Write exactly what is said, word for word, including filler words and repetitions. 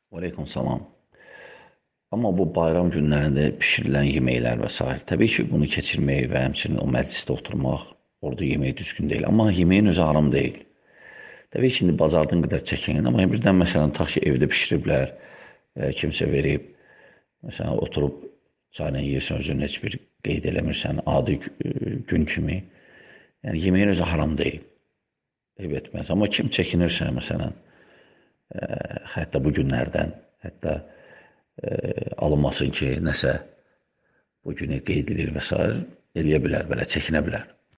Aleyküm salam. Amma bu bayram günlərində bişirilən yeməklər və s. Təbii ki, bunu keçirmək və həmçinin o məclisdə oturmaq, orada yemək düzgün deyil. Amma yeməyin özü haram deyil. Təbii ki, indi bacardığın qədər çəkin. Amma birdən məsələn, tutaq ki, evdə bişiriblər, e, kimsə verib, məsələn, oturub çayla yeyirsən, özünü heç bir qeyd eləmirsən, adi e, gün kimi. Yəni, yeməyin özü haram deyil. Eyb etməz. Amma kim çəkinirsə, məsələn, e, hətta bu günlərdən, hətta e, alınmasın ki, nəsə bu günü qeyd edilir və s. eləyə bilər, belə çəkinə bilər.